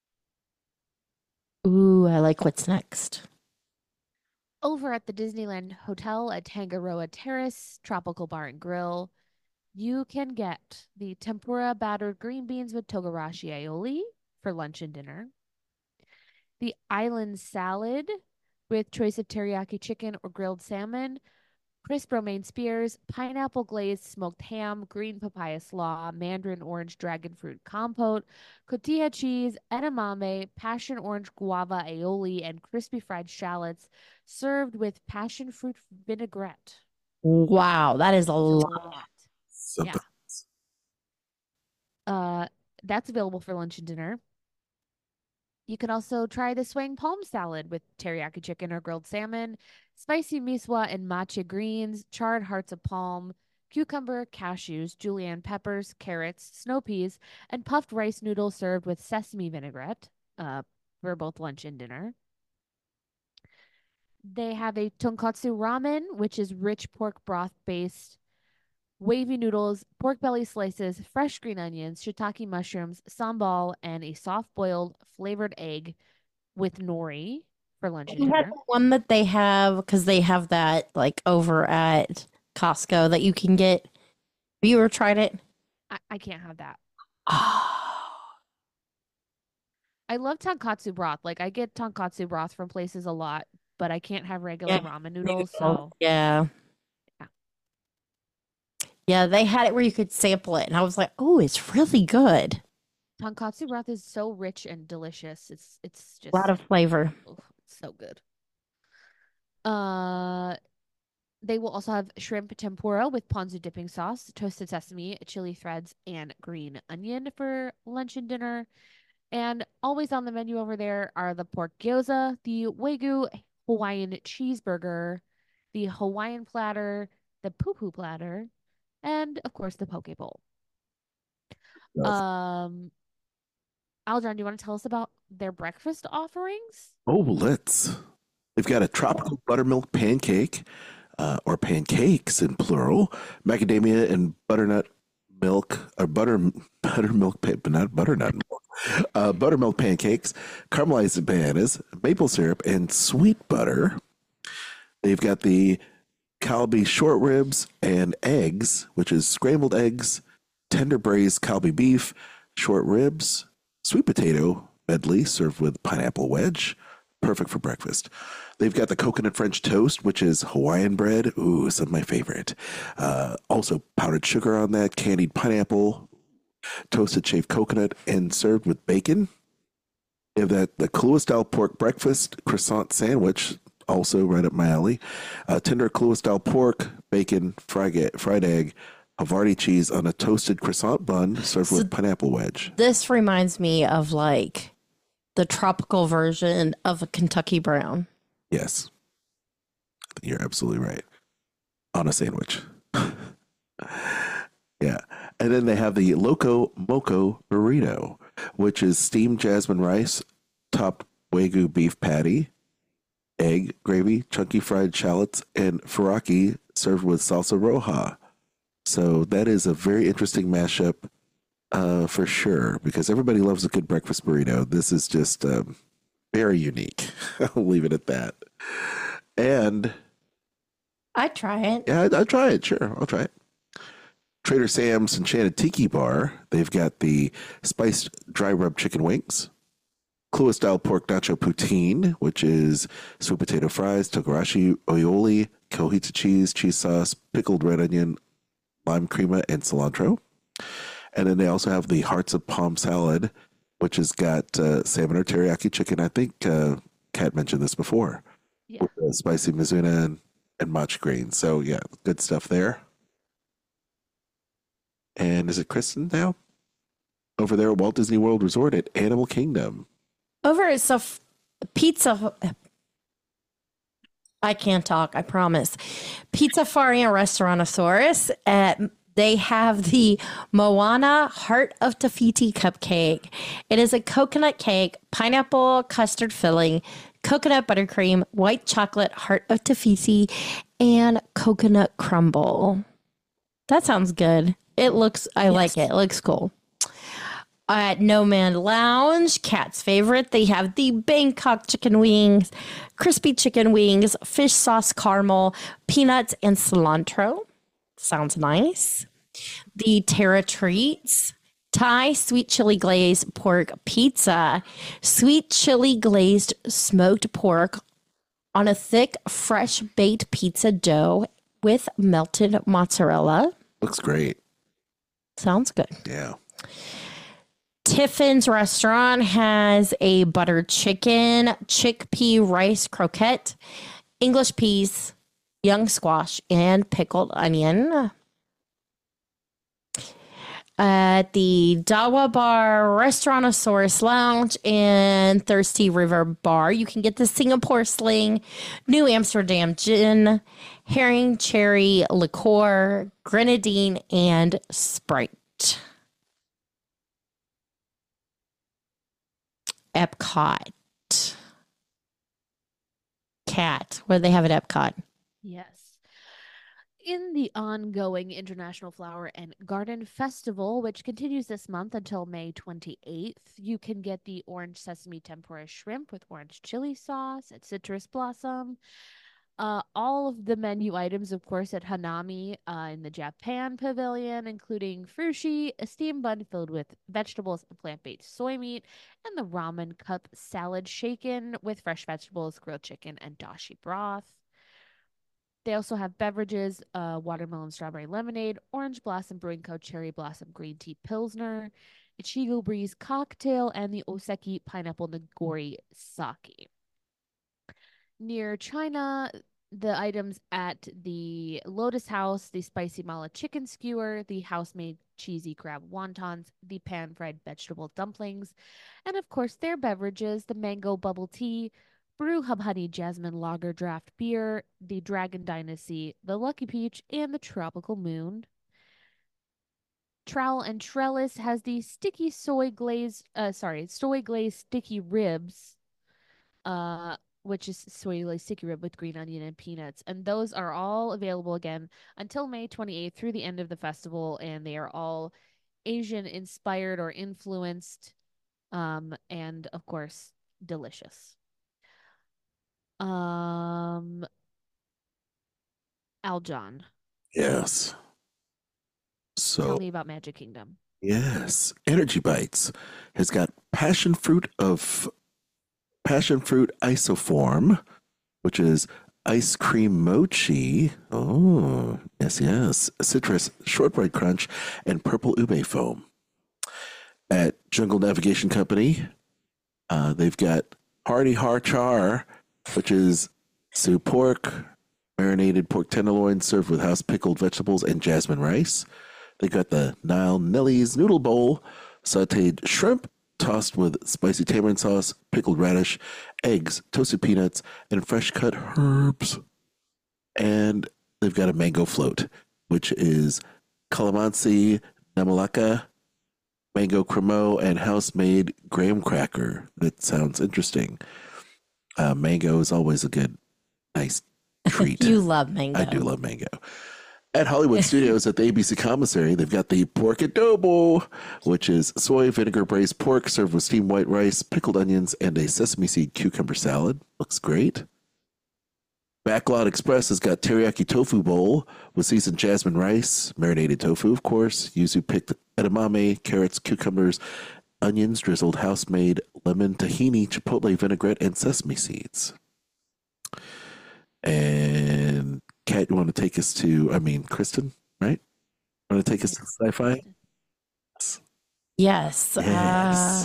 Ooh, I like what's next. Over at the Disneyland Hotel at Tangaroa Terrace Tropical Bar and Grill, you can get the tempura battered green beans with togarashi aioli for lunch and dinner, the island salad with choice of teriyaki chicken or grilled salmon, crisp romaine spears, pineapple glazed smoked ham, green papaya slaw, mandarin orange dragon fruit compote, cotija cheese, edamame, passion orange guava aioli, and crispy fried shallots served with passion fruit vinaigrette. Wow, that is a It's a lot. lot. Something. Uh, that's available for lunch and dinner. You can also try the swing palm salad with teriyaki chicken or grilled salmon, spicy miswa and matcha greens, charred hearts of palm, cucumber, cashews, julienne peppers, carrots, snow peas, and puffed rice noodles served with sesame vinaigrette uh, for both lunch and dinner. They have a tonkatsu ramen, which is rich pork broth based wavy noodles, pork belly slices, fresh green onions, shiitake mushrooms, sambal, and a soft boiled flavored egg with nori for lunch and You had dinner. the one that they have because they have that like over at Costco that you can get. Have you ever tried it? I, I can't have that. Oh, I love tonkatsu broth. Like I get tonkatsu broth from places a lot, but I can't have regular yeah. ramen noodles. So Yeah. Yeah. Yeah, they had it where you could sample it, and I was like, "Oh, it's really good. tonkatsu broth is so rich and delicious. It's it's A just lot of flavor." oof, it's so good. Uh, they will also have shrimp tempura with ponzu dipping sauce, toasted sesame, chili threads, and green onion for lunch and dinner. And always on the menu over there are the pork gyoza, the Wagyu Hawaiian cheeseburger, the Hawaiian platter, the poo poo platter, and of course the poke bowl. Yes. Um, Aljon, do you want to tell us about their breakfast offerings? Oh, let's. They've got a tropical buttermilk pancake, uh, or pancakes in plural, macadamia and butternut milk, or butter buttermilk, pa- but not butternut milk, uh, buttermilk pancakes, caramelized bananas, maple syrup, and sweet butter. They've got the Kalbi short ribs and eggs, which is scrambled eggs, tender braised Kalbi beef, short ribs, sweet potato medley served with pineapple wedge. Perfect for breakfast. They've got the coconut French toast, which is Hawaiian bread. Ooh, some of my favorite. Uh, also powdered sugar on that, candied pineapple, toasted shaved coconut, and served with bacon. They have that the Kahlua style pork breakfast croissant sandwich, also right up my alley. Uh, tender Kahlua style pork, bacon, fried, e- fried egg, Havarti cheese on a toasted croissant bun served So- with pineapple wedge. This reminds me of like the tropical version of a Kentucky Brown. Yes. You're absolutely right. On a sandwich. Yeah. And then they have the Loco Moco burrito, which is steamed jasmine rice, topped Wagyu beef patty, egg, gravy, chunky fried shallots, and faraki served with salsa roja. So that is a very interesting mashup, uh, for sure, because everybody loves a good breakfast burrito. This is just um, very unique. I'll leave it at that. And I'd try it. yeah, I'd, I'd try it. Sure, I'll try it. Trader Sam's Enchanted Tiki Bar. They've got the spiced dry rub chicken wings, Kahlua style pork nacho poutine, which is sweet potato fries, togarashi aioli, kohita cheese, cheese sauce, pickled red onion, lime crema, and cilantro. And then they also have the hearts of palm salad, which has got uh, salmon or teriyaki chicken. I think uh, Kat mentioned this before. Yeah. With uh, spicy mizuna and, and matcha greens. So yeah, good stuff there. And is it Kristen now? Over there at Walt Disney World Resort at Animal Kingdom. Over at Saf- Pizza. I can't talk, I promise. Pizza Fari and Restaurantosaurus. At, they have the Moana Heart of Tafiti cupcake. It is a coconut cake, pineapple custard filling, coconut buttercream, white chocolate heart of Tafiti, and coconut crumble. That sounds good. It looks, I like it. It looks cool. At No Man Lounge, Kat's favorite, they have the Bangkok chicken wings, crispy chicken wings, fish sauce caramel, peanuts, and cilantro. Sounds nice. The Terra Treats, Thai sweet chili glazed pork pizza, sweet chili glazed smoked pork on a thick, fresh baked pizza dough with melted mozzarella. Looks great. Sounds good. Yeah. Tiffin's restaurant has a buttered chicken, chickpea rice croquette, English peas, young squash, and pickled onion. At the Dawa Bar, Restaurantosaurus Lounge, and Thirsty River Bar, you can get the Singapore Sling, New Amsterdam Gin, Herring Cherry Liqueur, Grenadine, and Sprite. Epcot. Cat. What do they have at Epcot? Yes. In the ongoing International Flower and Garden Festival, which continues this month until May twenty-eighth, you can get the orange sesame tempura shrimp with orange chili sauce at Citrus Blossom. Uh, all of the menu items, of course, at Hanami uh, in the Japan Pavilion, including frushi, a steamed bun filled with vegetables and plant-based soy meat, and the ramen cup salad shaken with fresh vegetables, grilled chicken, and dashi broth. They also have beverages, uh, watermelon strawberry lemonade, Orange Blossom Brewing Co. Cherry Blossom Green Tea Pilsner, Ichigo Breeze Cocktail, and the Oseki Pineapple Nagori Sake. Near China, the items at the Lotus House, the Spicy Mala Chicken Skewer, the house-made cheesy crab wontons, the pan-fried vegetable dumplings, and of course their beverages, the mango bubble tea, Brew Hub Honey Jasmine Lager Draft Beer, the Dragon Dynasty, the Lucky Peach, and the Tropical Moon. Trowel and Trellis has the sticky soy glaze, uh, sorry, soy glazed sticky ribs, uh, which is soy glazed sticky rib with green onion and peanuts. And those are all available again until May twenty-eighth through the end of the festival. And they are all Asian inspired or influenced, um, and of course, delicious. Um, Aljon, Yes. So, tell me about Magic Kingdom. yes, Energy Bites has got passion fruit of passion fruit isoform, which is ice cream mochi. Oh, yes, yes. Citrus shortbread crunch and purple ube foam. At Jungle Navigation Company, uh, they've got Hearty Har Char, which is soup pork, marinated pork tenderloin served with house pickled vegetables and jasmine rice. They got the Nile Nellie's Noodle Bowl, sauteed shrimp tossed with spicy tamarind sauce, pickled radish, eggs, toasted peanuts, and fresh cut herbs. And they've got a mango float, which is calamansi, namalaka, mango cremo, and house-made graham cracker. That sounds interesting. Uh, mango is always a good, nice treat. You love mango. I do love mango. At Hollywood Studios at the A B C Commissary, they've got the pork adobo, which is soy vinegar braised pork served with steamed white rice, pickled onions, and a sesame seed cucumber salad. Looks great. Backlot Express has got teriyaki tofu bowl with seasoned jasmine rice, marinated tofu, of course, yuzu picked edamame, carrots, cucumbers, onions, drizzled house-made lemon, tahini, chipotle vinaigrette, and sesame seeds. And Kat, you want to take us to, I mean, Kristen, right? Want to take us to sci-fi? Yes. Yes. Uh,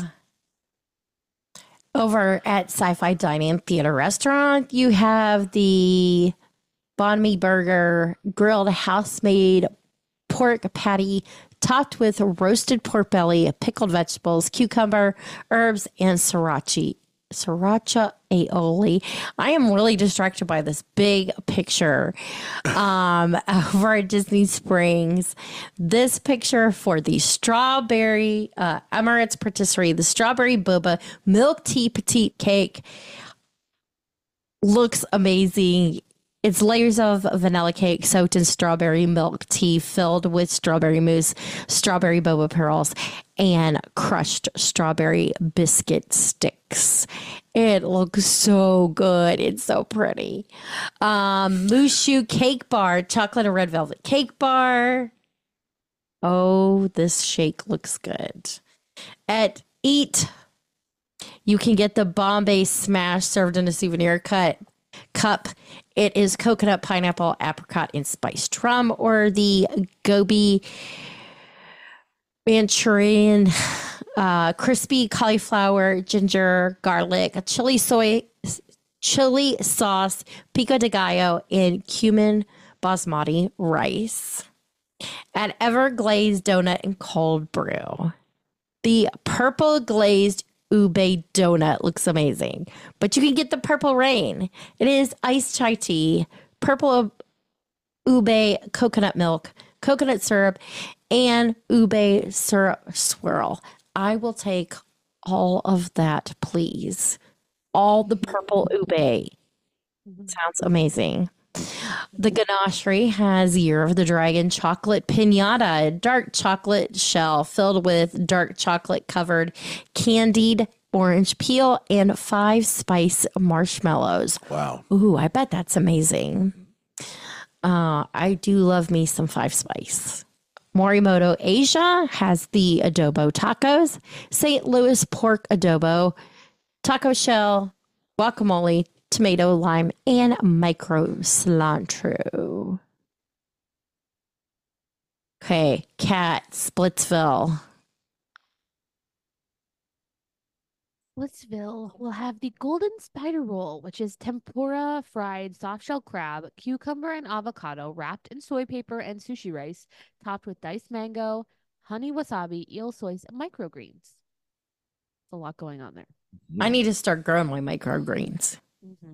over at Sci-Fi Dining Theater Restaurant, you have the Banh Mi Burger grilled house-made pork patty topped with roasted pork belly, pickled vegetables, cucumber, herbs, and sriracha. Sriracha aioli. I am really distracted by this big picture um, over at Disney Springs. This picture for the strawberry uh, Emirates Patisserie, the strawberry boba milk tea petite cake looks amazing. It's layers of vanilla cake soaked in strawberry milk tea filled with strawberry mousse, strawberry boba pearls, and crushed strawberry biscuit sticks. It looks so good. It's so pretty. Um, Mushu Cake Bar, chocolate and red velvet cake bar. Oh, this shake looks good. At Eat, you can get the Bombay Smash served in a souvenir cut cup. It is coconut, pineapple, apricot, and spiced rum, or the Gobi Manchurian, uh, crispy cauliflower, ginger, garlic, chili soy, chili sauce, pico de gallo, and cumin basmati rice. An ever glazed donut and cold brew. The purple glazed ube donut looks amazing, but you can get the purple rain. It is iced chai tea, purple ube coconut milk, coconut syrup, and ube syrup swirl. I will take all of that, please. All the purple ube. Sounds amazing. The ganachery has Year of the Dragon chocolate pinata, a dark chocolate shell filled with dark chocolate covered candied orange peel and five spice marshmallows. Wow. Ooh, I bet that's amazing. Uh, I do love me some five spice. Morimoto Asia has the adobo tacos, Saint Louis pork adobo, taco shell, guacamole, tomato, lime, and micro cilantro. Okay, Cat, Splitsville. Splitsville will have the golden spider roll, which is tempura fried soft shell crab, cucumber and avocado wrapped in soy paper and sushi rice, topped with diced mango, honey wasabi, eel soy, and microgreens. A lot going on there. I need to start growing my microgreens. Mm-hmm.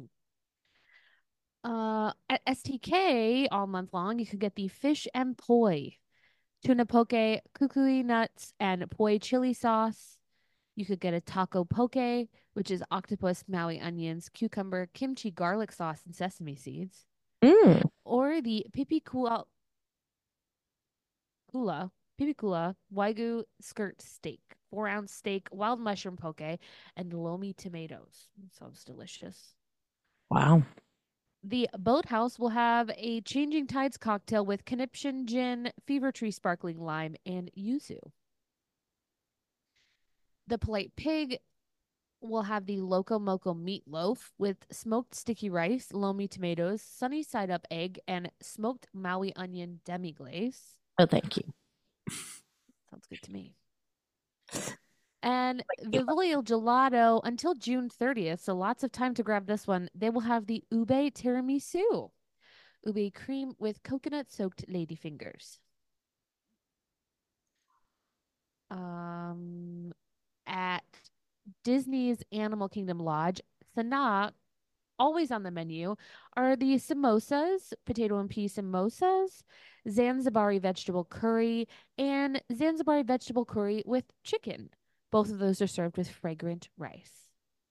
Uh, at S T K all month long, you could get the fish and poi, tuna poke, kukui nuts, and poi chili sauce. You could get a taco poke, which is octopus, Maui onions, cucumber, kimchi, garlic sauce, and sesame seeds. Mm. Or the pipikula, kula, pipikula wagyu skirt steak, four ounce steak, wild mushroom poke, and lomi tomatoes. Sounds delicious. Wow. The Boathouse will have a Changing Tides cocktail with conniption gin, fever tree sparkling lime, and yuzu. The Polite Pig will have the Loco Moco meatloaf with smoked sticky rice, lomi tomatoes, sunny side up egg, and smoked Maui onion demi-glace. Oh, thank you. Sounds good to me. And Vivilio Gelato until June thirtieth, so lots of time to grab this one. They will have the Ube Tiramisu. Ube cream with coconut-soaked ladyfingers. Um, at Disney's Animal Kingdom Lodge, Sanaa, always on the menu, are the samosas, potato and pea samosas, Zanzibari vegetable curry, and Zanzibari vegetable curry with chicken. Both of those are served with fragrant rice.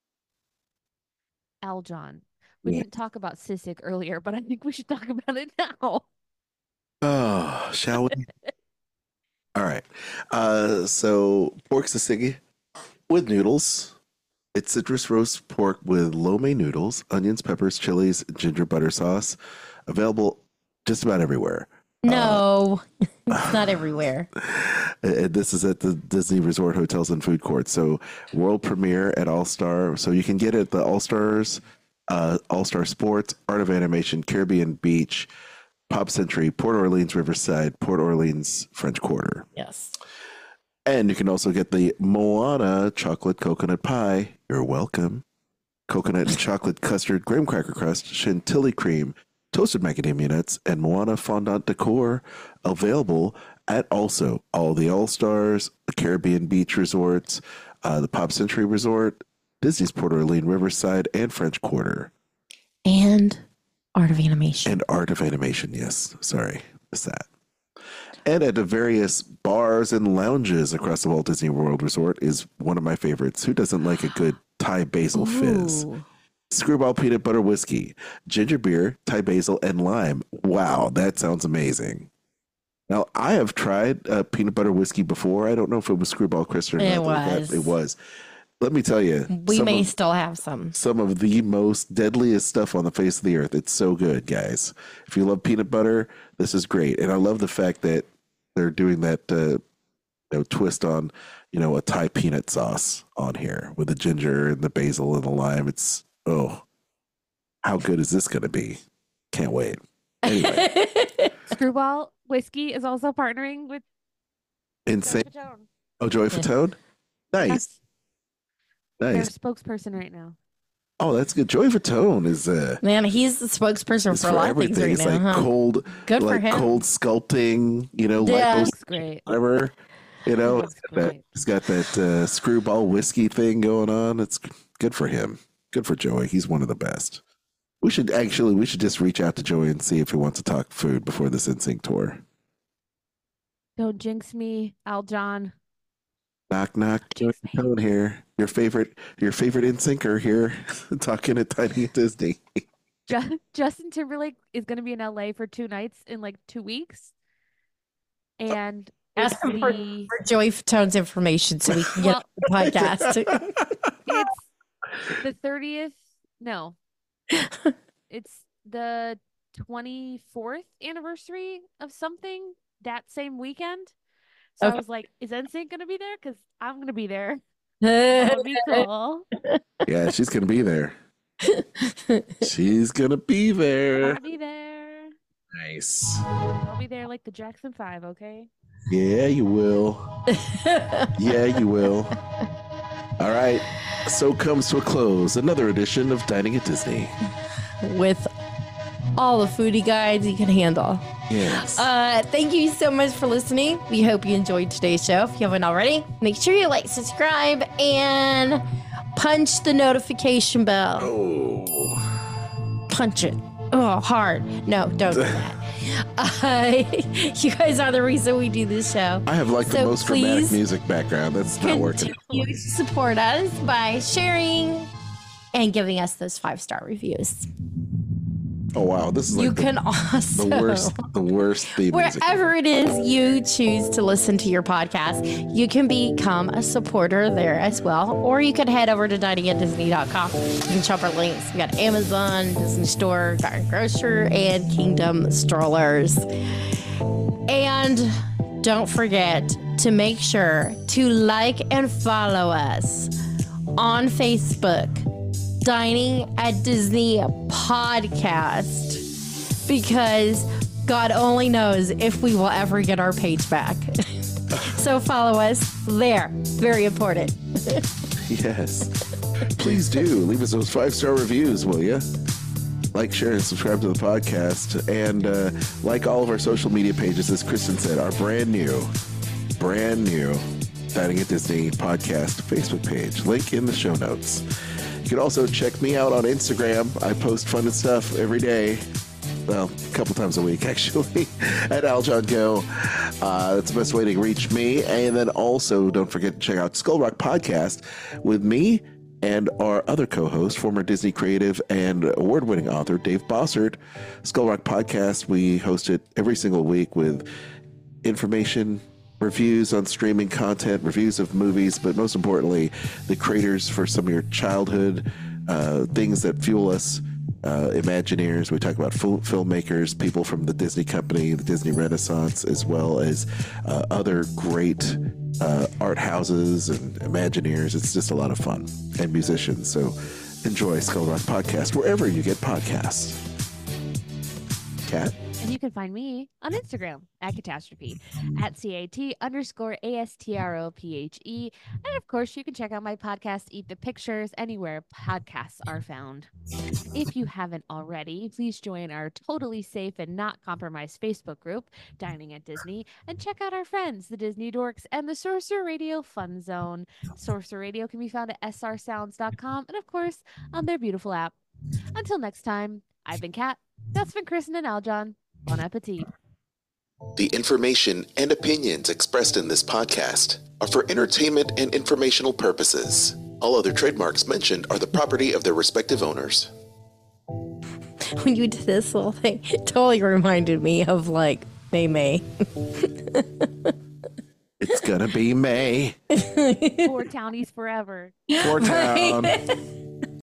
Aljon, we Yeah. didn't talk about Sisig earlier, but I think we should talk about it now. Oh, shall we? All right. Uh, so pork tzatziki with noodles. It's citrus roast pork with lo mein noodles, onions, peppers, chilies, ginger butter sauce. Available just about everywhere. No, uh, it's not everywhere. And this is at the Disney Resort Hotels and Food Court. So world premiere at All Star. So you can get it at the All Stars, uh, All Star Sports, Art of Animation, Caribbean Beach, Pop Century, Port Orleans Riverside, Port Orleans French Quarter. Yes. And you can also get the Moana chocolate coconut pie. You're welcome. Coconut and chocolate custard, graham cracker crust, chantilly cream, toasted macadamia nuts, and Moana fondant decor available at also all the All Stars, the Caribbean Beach Resorts, uh, the Pop Century Resort, Disney's Port Orleans Riverside, and French Quarter. And Art of Animation. And Art of Animation, yes. Sorry, missed that. And at the various bars and lounges across the Walt Disney World Resort is one of my favorites. Who doesn't like a good Thai basil fizz? Ooh. Screwball peanut butter whiskey, ginger beer, Thai basil, and lime. Wow, that sounds amazing. Now, I have tried uh, peanut butter whiskey before. I don't know if it was Screwball Chris or not. It That- was. It was. Let me tell you. We some may of- still have some. some of the most deadliest stuff on the face of the earth. It's so good, guys. If you love peanut butter, this is great. And I love the fact that they're doing that uh, you know, twist on, you know, a Thai peanut sauce on here with the ginger and the basil and the lime. It's, oh, How good is this going to be? Can't wait. Anyway. Screwball Whiskey is also partnering with Insane. Joey Fatone. Oh, Joey Fatone? Nice. Yes. Their Nice. spokesperson right now. Oh, that's good. Joey Fatone is uh Man, he's the spokesperson is for a for lot of things everything. right It's now. like huh? cold, Good for like him. cold sculpting, you know, Yeah. lipos, Looks great. whatever. You know, Looks it's got that, great. he's got that uh, screwball whiskey thing going on. It's good for him. Good for Joey. He's one of the best. We should actually, we should just reach out to Joey and see if he wants to talk food before this N Sync tour. Don't jinx me, Al John. Knock, knock. Joey Fatone here. Your favorite, your favorite N Syncer here, talking at Tiny at Disney. Ju- Justin Timberlake is going to be in L A for two nights in like two weeks. And Ask it's him for, the, for Joey Fatone's information so we can get Well- the podcast. it's the thirtieth. No, it's the twenty-fourth anniversary of something that same weekend. So Okay. I was like, is N Sync going to be there? Because I'm going to be there. That would be cool. Yeah, she's gonna be there. She's gonna be there. I'll be there. Nice. I'll be there like the Jackson Five, okay? Yeah, you will. Yeah, you will. All right. So comes to a close another edition of Dining at Disney. With all the foodie guides you can handle. Yes. Uh, thank you so much for listening. We hope you enjoyed today's show. If you haven't already, make sure you like, subscribe, and punch the notification bell. oh. Punch it. Oh, hard. No, don't do that. Uh, you guys are the reason we do this show. I have like the So most dramatic please music background. That's not working. Continue to support us by sharing and giving us those five-star reviews. Oh wow, this is like You the, can also, the worst, the worst theme music. wherever it is you choose to listen to your podcast, you can become a supporter there as well. Or you can head over to dining at disney dot com. You can shop our links. We got Amazon, Disney Store, Garden Grocer, and Kingdom Strollers. And don't forget to make sure to like and follow us on Facebook, Dining at Disney Podcast, because God only knows if we will ever get our page back. So follow us there. Very important. Yes. Please do leave us those five star reviews, will you? Like, share, and subscribe to the podcast, and uh, like all of our social media pages. As Kristen said, our brand new, brand new Dining at Disney podcast Facebook page. Link in the show notes. You can also check me out on Instagram. I post fun and stuff every day. Well, a couple times a week, actually, at AlJohnGo. Uh, that's the best way to reach me. And then also, don't forget to check out Skull Rock Podcast with me and our other co-host, former Disney creative and award-winning author, Dave Bossert. Skull Rock Podcast, we host it every single week with information, reviews on streaming content, reviews of movies, but most importantly, the creators for some of your childhood uh, things that fuel us, uh, Imagineers. We talk about fil- filmmakers, people from the Disney Company, the Disney Renaissance, as well as uh, other great uh, art houses and Imagineers. It's just a lot of fun, and musicians. So enjoy Skull Rock Podcast wherever you get podcasts. Kat? And you can find me on Instagram at Catastrophe, at C A T underscore A S T R O P H E. And of course, you can check out my podcast, Eat the Pictures, anywhere podcasts are found. If you haven't already, please join our totally safe and not compromised Facebook group, Dining at Disney, and check out our friends, the Disney Dorks and the Sorcerer Radio Fun Zone. Sorcerer Radio can be found at S R sounds dot com and, of course, on their beautiful app. Until next time, I've been Kat. That's been Kristen and Aljon. Bon appetit. The information and opinions expressed in this podcast are for entertainment and informational purposes. All other trademarks mentioned are the property of their respective owners. When you did this little thing, it totally reminded me of like May May. It's gonna be May. Four townies forever. Four Town. Right?